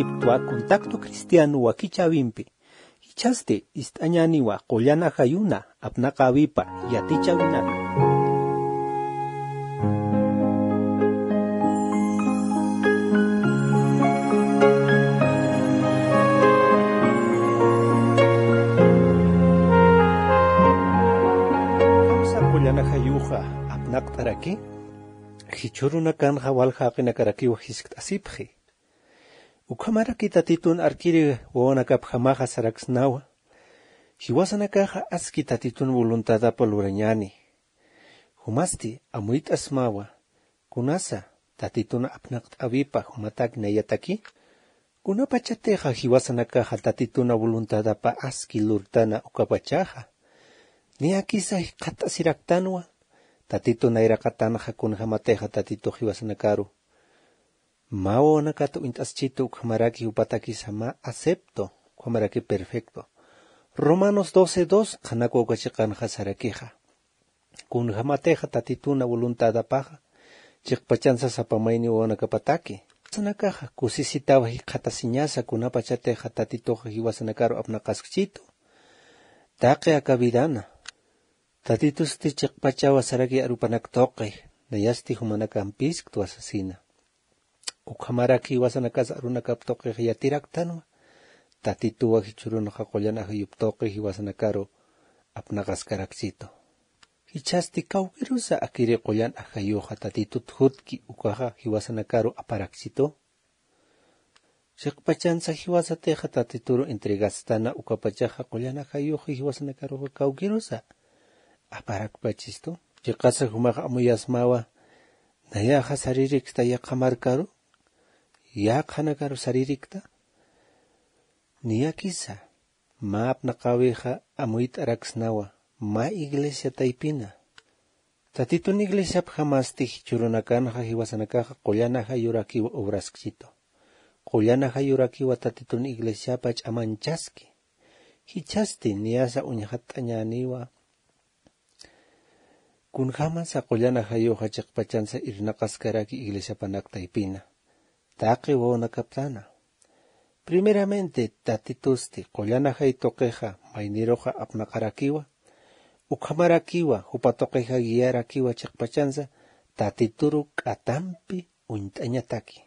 Egiptoa contacto cristiano wa kichavimpi. Hichaste istañaniwa qollana hayuna apnaqa avipa yatichavinaqa. Qollana hayuqa apnaqtaraki hichuruna kanja walhaqina karakiwa hisk'asipji. Ukhamaraki tatitun arkiri wawanakap hamaqa saraksnawa. Hiwasanakaqa aski tatitun voluntadapa lurañani. Humasti amuit asmawa. Kunasa tatitun apnaqt avipa humatak nayataki. Kunapachateja hiwasanakaqa tatituna voluntadapa aski lurtana ukapachaja. Niakisa qat'asiraktanwa. Tatituna irakatanaja kunhamateja tatitu hiwasanakaru. Mawo nakato intaschito ukhamaraki upatakisa ma acepto ukhamaraki perfecto. Romanos 12:2 kanako ukachiqanja sarakija. Kunhamateja tatituna voluntadapaja chiqpachansa sapamayni wanakapataki. Sanakaja kusisitawa hiqatasiñasa kunapachateja tatitoja hiwasanakaru apnaqaskchito. Taqe akavidana. Tatitusti chiqpachawa saraki arupanaktoqe nayasti humanakampisk tu asesina. Ukhamaraki wasanakas arunakaptoqe yatiraktanwa. Tatituwa hichurunaqa qollanaqa yuptoqe hiwasanakaru apnaqaskaraksito. Hichasti kawkirusa akiri qollanaqa yuqa tatitut hutki ukaqa hiwasanakaru aparaksito. Chiqpachansa hiwasateqa tatituru entregastana ukapachaqa qollanaqa yuqa hiwasanakaru kawkirusa aparakpachisto. Chiqasa humaqa amuyasmawa nayaqa saririkta yaqamarkaru. Yaqhanakaru saririkta. Niyakisa. Ma apnaqawiqa amuyta araksnawa. Ma iglesia taipina. Tatitun iglesia phamasti hichurunakanaqa hiwasanakaqa qollanaqa yurakiwa obraskchito. Qollanaqa yurakiwa tatitun iglesia pach amanchaski. Hichasti niyasa uñhat'añaniwa. Kunhamasa qollanaqa yuqa chiqpachansa irnaqaskaraki iglesia panaqtaypina. Taqi wawanakaptana. Primeramente tatitusti qollanaqa itoqeja mayniroqa apnaqarakiwa. Ukhamarakiwa hupatoqeja guiarakiwa chiqpachansa tatituru k'atampi unt'añataki.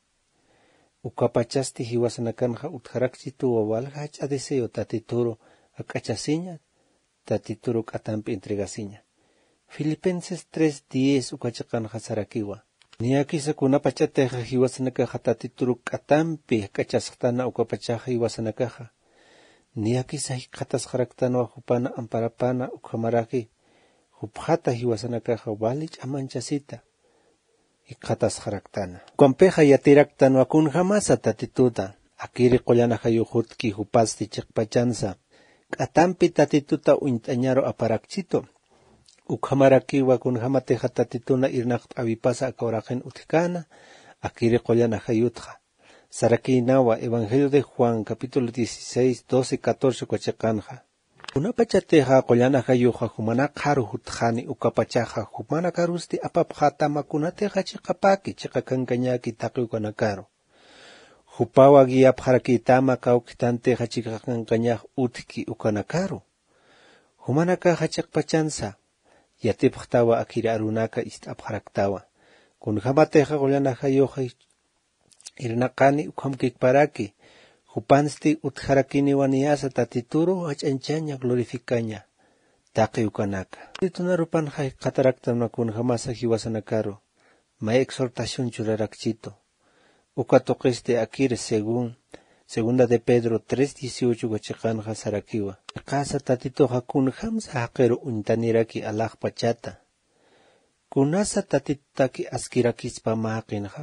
Ukapachasti hiwasanakanja utqaraksituwa walqa hach'adiseo tatituru ak'achasiña tatituru k'atampi entregasiña. Filipenses 3:10 ukachiqanja sarakiwa. Niyakisa kunapachateja hiwasanakaja tatituru k'atampi k'achasqtana ukapachaja hiwasanakaja. Niyakisa hiqatasqaraktanwa hupana amparapana ukhamaraki. Hupjata hiwasanakaja walich amanchasita. Hiqatasqaraktana. Ukampeja yatiraktanwa kunhamasa tatituta. Akiri qollanaqa yuhutki hupasti chiqpachansa. K'atampi tatituta unt'añaro aparakchito. Ukhamarakiwa kunhamateja tatituna irnaqt avipasa akawraqen utkana. Akiri qollanaqa yutqa. Sarakinawa Evangelio de Juan capítulo 16, 12, 14 ukachiqanja. Kunapachateja qollanaqa yuqa humanaqaru hutqani ukapachaja humanakarusti apapqatamakunateja chiqapaki chiqakankañaki taqi ukanakaru. Hupawa guiapqarakitama kawkitanteja chiqakankañaq utki ukanakaru. Humanakaja chiqpachansa. Yatipqtawa akiri arunaka istapqaraktawa. Kunhamateja qollanaqa yuqa irnaqani ukhamkikparaki. Hupansti utjarakini waniyasa tatituru hach'anchaña glorificaña. Taqi ukanaka. Titunarupanqa qataraktanma kunhamasa hiwasanakaru. Ma exhortación churarakchito. Ukatoqiste akiri segunda de Pedro 3:18 ukachiqanja sarakiwa. Qasa tatitoqa kunhamsa haqero untaniraki alaq pachata. Kunasa tatitaki askirakispa maqinqa.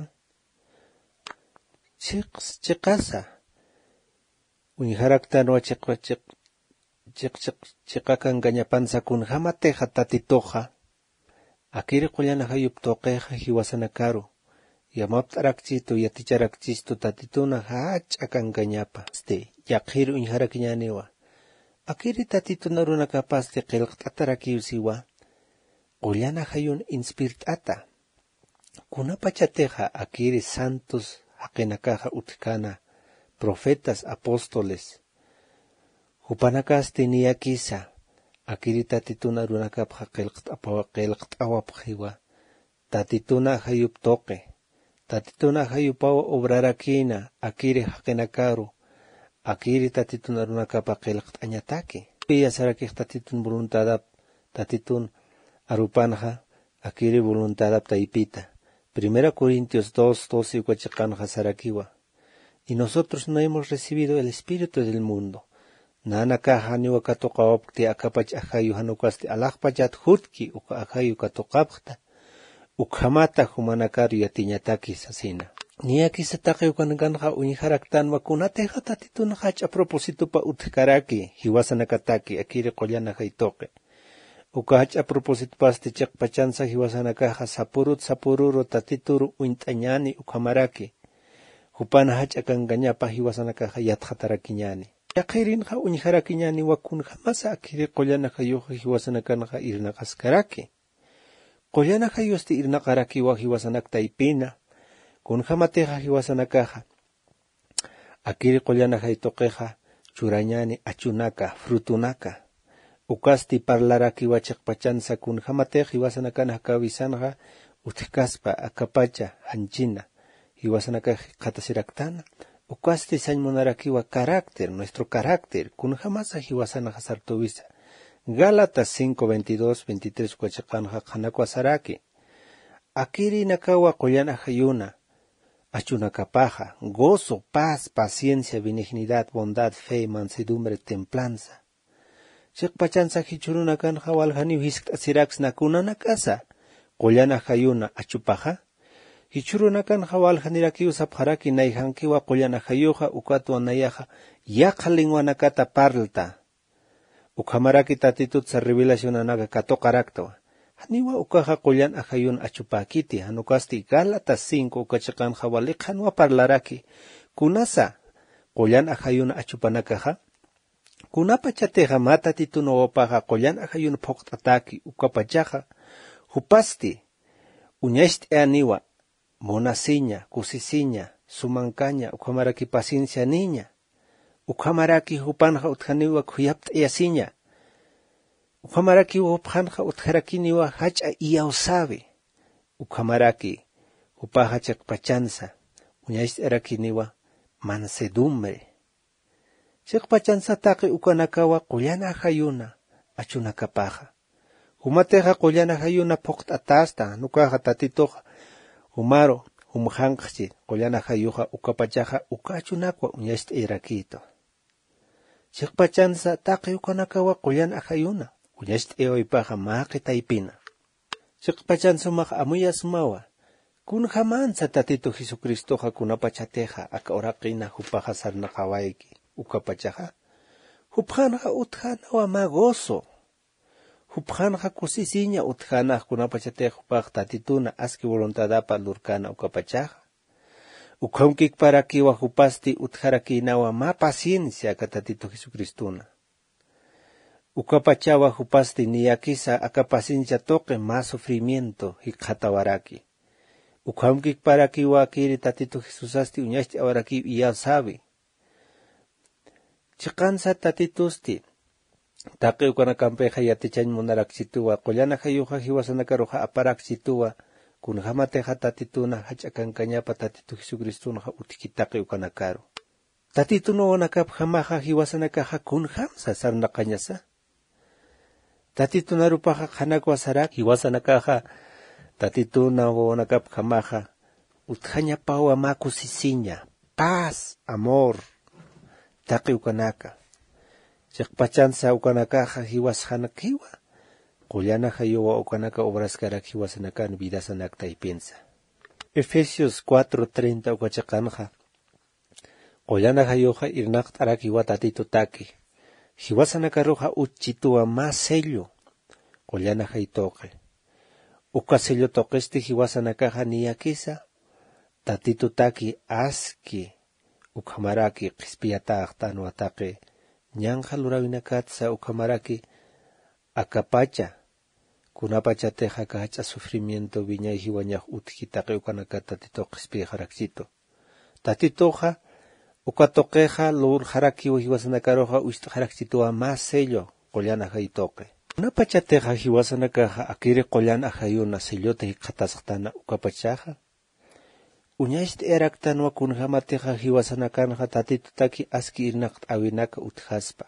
Chiqasa. Unharaktanwa chiqakankañapansa kunhamateja tatitoja. Akiri qollanaqa yuptoqeja hiwasanakaru. Yamapt'arakchisto yaticharakchisto tatituna hach'akankañapa. Yaqhiri unharakiñaniwa. Akiri tatituna runakapasti qillqt'atarakiwsiwa. Qollanaqa yun inspirt'ata. Kunapachateja akiri santos haqinakaja utkana profetas, apóstoles. Hupanakasti niyakisa, akiri tatituna runakapja qelqt'awapjiwa, tatituna hayuptoque, tatituna hayupawa obrarakina, akiri haqinakaru, akiri tatituna runakapa qelqt'añataki. Yasarakij tatitun voluntadap, tatitun arupanja, akiri voluntadap taipita. 1 Corintios 2:12 huachikanja sarakiwa. Y nosotros no hemos recibido el espíritu del mundo. Nanakaja niwa katoqawapti akapach ajayu hanukasti alaqpachat hutki uka ajayu katoqapta. Ukhamata humanakaru yatiñataki sasina. Niyakisataqi ukanakanja uniharaktan wakunateja tatituna hach a propósito pa utkaraki hiwasanakataki akiri qollana haytoqe. Ukahach a propósito pasti chiqpachansa hiwasanakaja sapururo tatituru uint'añani ukhamaraki. Hupana hach akangañapa hiwasanakaja yatqatarakiñani. Yaqirinja uniharaki wakunja masa akiri qollana hayuja hiwasanakanja irnaqaskaraki. Qollana hayusti irnaqaraki wa hiwasanakta ipina. Kunjamateja hiwasanakaja. Akiri qollana haytoqeja churañani achunaka, frutunaka. Ukasti parlaraki wachiqpachansa kunjamateja hiwasanakana kawisanja utkaspa akapacha hanchina. Hiwasanakaja qatasiraktana. Ukasti sañmunarakiwa carácter, nuestro carácter, kunjamasa hiwasanaja sartuvisa. Gálatas 5:22-23 huachikanja qanakuasaraki. Akiri nakawa qollana hayuna. Achunakapaja, gozo, paz, paciencia, benignidad, bondad, fe, mansedumbre, templanza. Chiqpachansa hichurunakanja waljaniw hisk'asirax nakunanakasa. Qollana hayuna achupaja. Hichurunakanja waljanirakiw sapjaraki nayjankiwa qollana hayuja ukatwa nayaja yaqalinwanakata parlta. Ukhamaraki tatitutsa revelacionanaga katoqaraktawa. Haniwa ukaja qollana hayun achupakiti hanukasti Gálatas 5 ukachiqanja waliqhanwa parlaraki. Kunasa qollana hayuna achupanakaja. Kunapachateja matatitunawapaja qollana hayun phoqt'ataki ukapachaja. Hupasti uñashti aniwa. Monasiña, kusisiña, sumancaña, ukhamaraki paciencia niña. Ukhamaraki hupanja uthaniwa kuyapta yasiña. Ukhamaraki hupanja utharakiniwa hacha iyausabe. Ukhamaraki hupaja chiqpachansa. Uñashti erakiniwa mansedumbre. Chiqpachansa taqi ukanakawa qollana hayuna achunakapaja. Humateja qollana hayuna phoqt'atasta nukaja tatitoja. Humaro, humjanqchi, qollana hayuja ukapachaja ukachunakwa uñashti irakito. Chiqpachansa taqi ukanakawa qollana hayuna, uñashti iwaypaja maqi taipina. Chiqpachansa maq amuya sumawa, kunjamansa tatito Jesucristoja kunapachateja akauraqina hupaja sarnaqawayki ukapachaja. Hupjanja utjanawa ma gozo. Hupjanja kusisiña utjana kunapachateja hupaj tatituna aski voluntadapa lurkana ukapachaja. Ukhankik para kiwa hupasti utjarakinawa ma paciencia katatito Jesucristuna. Ukapachawa hupasti niyakisa aka paciencia toque ma sufrimiento hikatawaraki. Ukhankik para kiwa kiri tatito Jesusasti uñashti awaraki iya sabi. Chiqansa tatitusti. Taqi ukanakampeja yatichañ munaraksituwa, qollana hayuja hiwasanakaruja aparaksituwa, kunjamateja tatituna hachakankañapa tatito Jesucristunaja utikitaqi ukanakaru. Tatituna wanakapjamaja hiwasanakaja kunjamsa sarnaqañasa. Tatitunarupaja qhanakuasarak hiwasanakaja tatituna wanakapjamaja utjañapawa makusisiña, paz, amor, taqi ukanaka. Chiqpachansa ukanakaja hiwashanakiwa. Qollana hayuwa ukanaka obraskarak hiwasanakan vidasanakta y piensa. Efesios 4:30 ukachakanja. Qollana hayuja irnaqtarak hiwa tatitutaki. Hiwasanakaruja uchituwa más sello. Qollana haytoqe. Uka sello toqesti hiwasanakaja niyakisa. Tatitutaki aski. Ukhamaraki qispiyataqtan wataqe. Ñanja lurawinakatsa ukhamaraki akapacha. Kunapachateja kahacha sufrimiento viñay hiwañaj utkitaqe ukanaka tatito qispiy haraksito. Tatitoja Ukatoqueja lur jarakiwa hiwasanakaroja uixtjarakchitua más sello qollana haytoque. Una pachateja hiwasanakaja akiri qollana hayuna sellote hikatasqtana ukapachaja. Uñaist eraktanwa kunjamateja hiwasanakanja tatitutaki aski irnaqt awinaka utjaspa.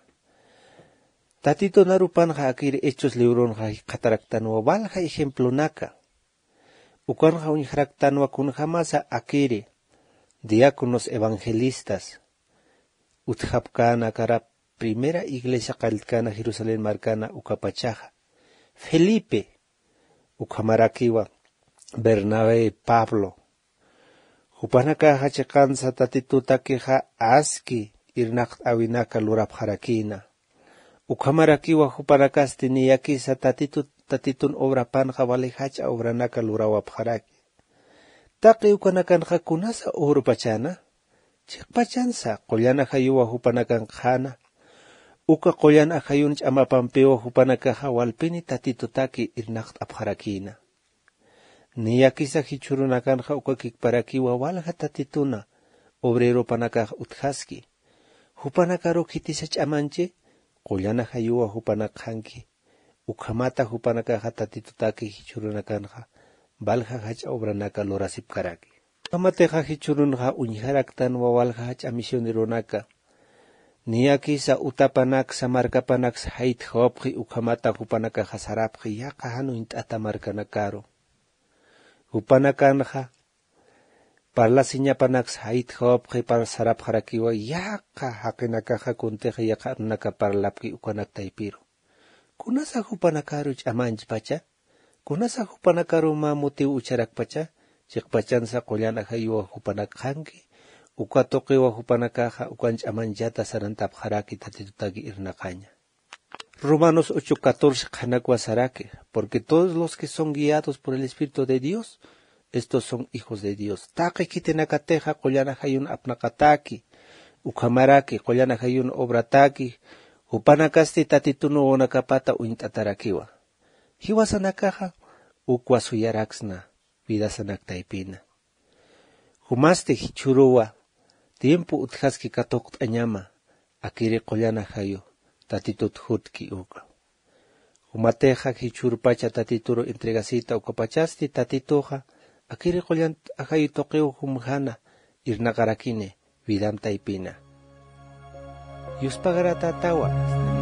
Tatito narupanja akiri hechos libronja hikataraktanwa valja ejemplonaka. Ukanja unjraktanwa kunjamasa akiri diáconos evangelistas utjapkana kara primera iglesia qaltkana Jerusalén marcana ukapachaja Felipe ukamarakiwa Bernabé Pablo hupanaka hachakansa tatitutakiha aski irnaqt awinaka lurapharakina ukamarakiwa hupanakasti niyakisa tatitun obra panja vale hacha obranaka lurawapharaki Taqi ukanakanqa kunasa urupachana, chiqpachansa qollana hayuwa hupanakanqana, uka qollana hayun ch'amapampiwa hupanakaja walpini tatitutaki irnaqt apharakina. Niyakisa hichurunakanqa uka kikparakiwa walja tatituna, obrero panakaja utjaski. Hupanakaro kitisa ch'amanche, qollana hayuwa hupanakhanki, ukamata hupanakaja tatitutaki hichurunakanqa. Valja hach obranaka lorasip karaki. Kamateja hichurunja unjaraktan wawalja hach amisioneronaka. Niyakisa utapanak samarkapanak hait hopji ukamata hupanaka hasarapji yaka hanu intata markanakaro. Hupanakanja parla siñapanak hait hopji par sarapjarakiwa yaka hakinakaja kunteja yaka naka parlapki ukanak taipiro. Kunasa hupanakaro chamanch pacha? Kunasa hupanakaru mamutiu ucharakpacha, chiqpachansa qollana hayuwa hupanakhanki, ukatoqiwa hupanakaja ukanch amanchata sarantapjaraki tatitutaki irnaqaña. Romanos 8:14 qhanakwa saraki, porque todos los que son guiados por el Espíritu de Dios, estos son hijos de Dios. Taqi kitenakateja qollana hayun apnaqataki, ukamaraki qollana hayun obrataki, hupanakasti tatitunu onakapata uint'atarakiwa. Hiwasanakaja ukwasuyaraksna vidasanaktaipina. Humaste hichuruwa tiempo utjaski katoqt añama akiri qollana hayo tatitut hutki uka. Humateja hichurpacha tatituro entregasita ukapachasti tatitoja akiri qollan hayo toqeo humjana irnaqarakine vidamtaipina. Yuspagarata tawa.